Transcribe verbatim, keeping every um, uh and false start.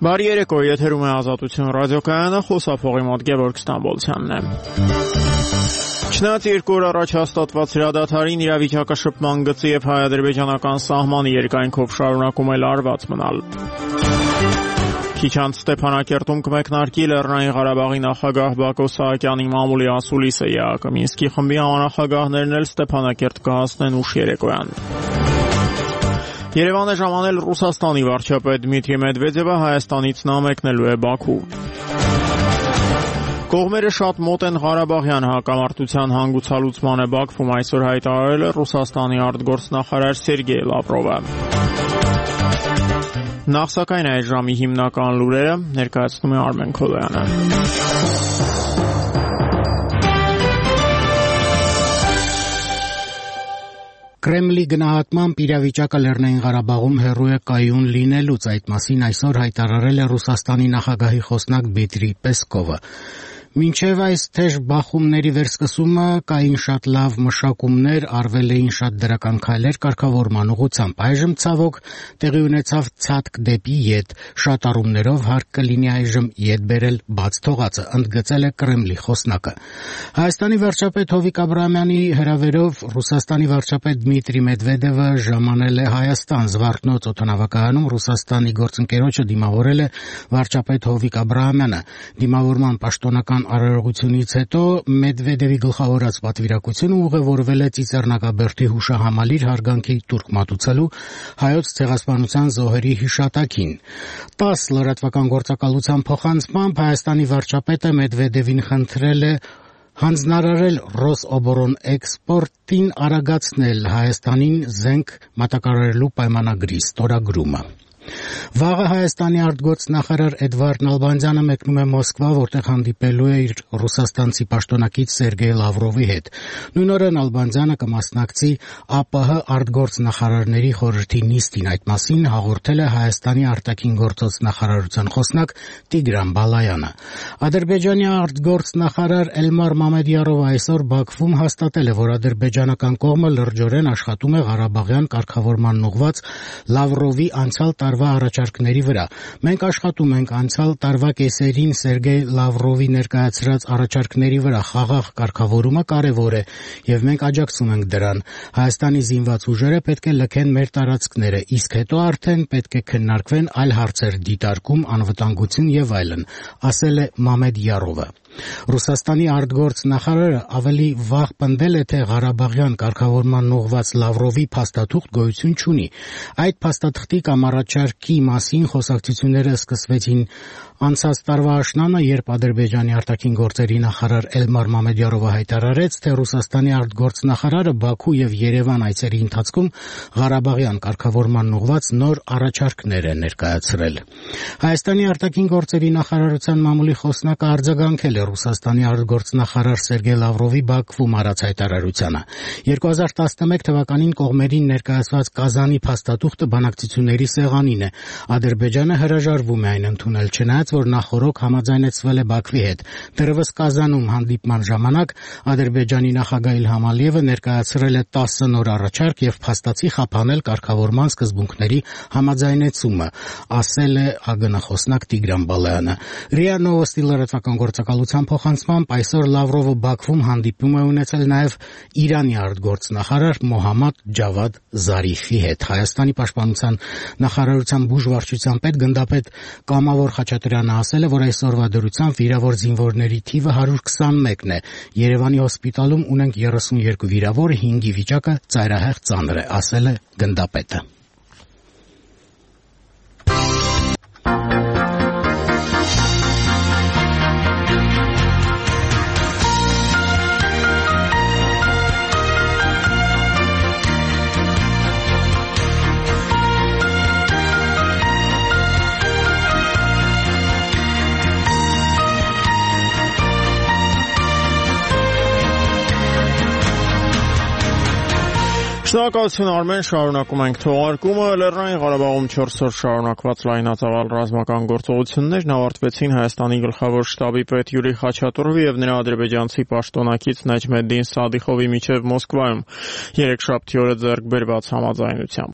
Բարի երեկո, եթերում է Ազատություն ռադիոկայանը, խոսափողի մոտ Գևորգ Ստամբոլցյանն է։ Չնայած երկու օր առաջ հաստատված հրադադարին իրավիճակը շփման գծի եւ հայ-ադրբեջանական սահմանի երկայնքով շարունակում է լարված մնալ։ Քիչ անց Ստեփանակերտում կմեկնարկի Լեռնային Ղարաբաղի նախագահ Բակո Սահակյանի մամուլի ասուլիսը ԵԱԿ Մինսկի խմբի անախագահներն էլ Ստեփանակերտ կհասնեն ուշ երեկոյան։ Երևան է ժամանել Ռուսաստանի վարչապետ Դմիտրի Մեդվեդևը Հայաստանից նա մեկնելու է Բաքու։ Կողմերը շատ մոտ են Ղարաբաղյան հակամարտության հանգուցալուծմանը Բաքվում այսօր հայտարարել է Ռուսաստանի արտգործնախարար Սերգեյ Լավրովը։ Նախ սակայն այս ժամի հիմնական լուրերը ներկայացնում է Արմեն Քոլոյանը։ Կրեմլի գնահատմամբ իրավիճակը Լեռնային Ղարաբաղում հեռու է կայուն լինելուց, այդ մասին այսօր հայտարարել է Ռուսաստանի նախագահի խոսնակ Դմիտրի Պեսկովը։ Մինչև այս թեժ բախումների վերսկսումը կային շատ լավ մշակումներ, արվել էին շատ դրական քայլեր կարգավորման ուղղությամբ։ Այժմ ցավոք տեղի ունեցավ ցածկ դեպի ետ, շատ առումներով հարկ կլինի այժմ ետ բերել բաց թողածը, ընդգծել է Կրեմլի խոսնակը։ Հայաստանի վարչապետ Հովիկ Աբրահամյանի հրավերով Ռուսաստանի վարչապետ Դմիտրի Մեդվեդևը ժամանել է Հայաստան։ Զվարթնոց օդանավակայանում Ռուսաստանի գործընկերոջը դիմավորել է վարչապետ Հովիկ Աբրահամյանը։ Դիմավորման պաշտոնական արարողությունից հետո Մեդվեդևի գլխավորած պատվիրակությունը ուղևորվել է Ծիծեռնակաբերդի հուշահամալիր հարգանքի տուրք մատուցելու հայոց ցեղասպանության զոհերի հիշատակին։ տասը լրատվական գործակալության փոխանցմամբ Հայաստանի վարչապետը Մեդվեդևին խնդրել է հանձնարարել Ռոսօբորոնէքսպորտին արագացնել Հայաստանին զենք մատակարարելու պայմանագրի ստորագրումը։ Վաղը Հայաստանի արտգործնախարար Էդվարդ Նալբանդյանը մեկնում է Մոսկվա, որտեղ հանդիպելու է իր ռուսաստանցի պաշտոնակից Սերգեյ Լավրովի հետ։ Նույն օրը Նալբանդյանը կմասնակցի ԱՊՀ արտգործնախարարների խորհրդի նիստին։ Այդ մասին հաղորդել է Հայաստանի արտաքին գործոց նախարարության խոսնակ Տիգրան Բալայանը։ Ադրբեջանի արտգործնախարար Էլմար Մամեդյարովը այսօր Բաքվում հաստատել է, որ ադրբեջանական կողմը լրջորեն աշխատում է Ղարաբաղյան կարգավորման ուղղված Լավրովի անցյալ տարվա առաջարկների վրա։ Մենք աշխատում ենք անցյալ տարվա կեսերին Սերգեյ Լավրովի ներկայացրած առաջարկների վրա։ Խաղաղ կարգավորումը կարևոր է եւ մենք աջակցում ենք դրան։ Հայաստանի զինված ուժերը պետք է լքեն մեր տարածքները, իսկ հետո արդեն պետք է քննարկվեն այլ հարցեր՝ դիտարկում, անվտանգություն եւ այլն, ասել է Մամեդյարովը։ Ռուսաստանի արտգործնախարարը ավելի վաղ պնդել է, թե Ղարաբաղյան կարգավորման ուղղված Լավրովի փաստաթուղթ գոյություն չունի։ Այդ փաստաթղթի կամ առաջարկի մասին խոսակցությունները սկսվեցին անցած տարվա աշնանը, երբ Ադրբեջանի արտաքին գործերի նախարար Էլմար Մամեդյարովը հայտարարեց, թե Ռուսաստանի արտգործնախարարը Բաքու եւ Երևան այցերի ընթացքում Ղարաբաղյան կարգավորման ուղղված նոր առաջարկներ է ներկայացրել։ Հայաստանի արտաքին գործերի նախարարության մամուլի խոսնակը արձագանքել է Ռուսաստանի արտգործնախարար Սերգեյ Լավրովի Բաքվում արած հայտարարությանը։ երկու հազար տասնմեկ թվականին կողմերին ներկայացված Կազանի փաստաթուղթը բանակցությունների սեղանին է։ Ադրբեջանը հրաժարվում է այն ընդունել, չնայած որ նախօրոք համաձայնեցվել է Բաքվի հետ։ Դեռևս Կազանում հանդիպման ժամանակ Ադրբեջանի նախագահ Իլհամ Ալիևը ներկայացրել է տասը նոր առաջարկ եւ փաստացի խափանել կարգավորման սկզբունքների համաձայնեցումը, ասել է ԱԳՆ խոսնակ Տիգրան Բալայանը։ ՌԻԱ Նովոստի լրատվական գործակալության փոխանցմամբ այսօր Լավրովը Բաքվում հանդիպում է ունեցել նաեւ Իրանի արտգործնախարար Մոհամմադ Ջավադ Զարիֆի հետ։ Հայաստանի պաշտպանության նախարարության բուժվարչության պետ գնդապետ Կամավոր Խաչատրյանը ասել է, որ այսօրվա դրությամբ վիրավոր զինվորների թիվը հարյուր քսանմեկն է։ Երևանի հոսպիտալում ունենք երեսունյոթ վիրավոր, հինգի վիճակը ծայրահեղ ծանր է, ասել է գնդապետը։ Շնորհակալություն Արմեն, շարունակում ենք թողարկումը։ Լեռնային Ղարաբաղում չորս օր շարունակված լայնածավալ ռազմական գործողություններն ավարտվեցին Հայաստանի գլխավոր շտաբի պետ Յուրի Խաչատուրովի եւ նրա ադրբեջանցի պաշտոնակից Նաջմեդդին Սադիխովի միջև Մոսկվայում երեքշաբթի օրը ձեռք բերված համաձայնությամբ։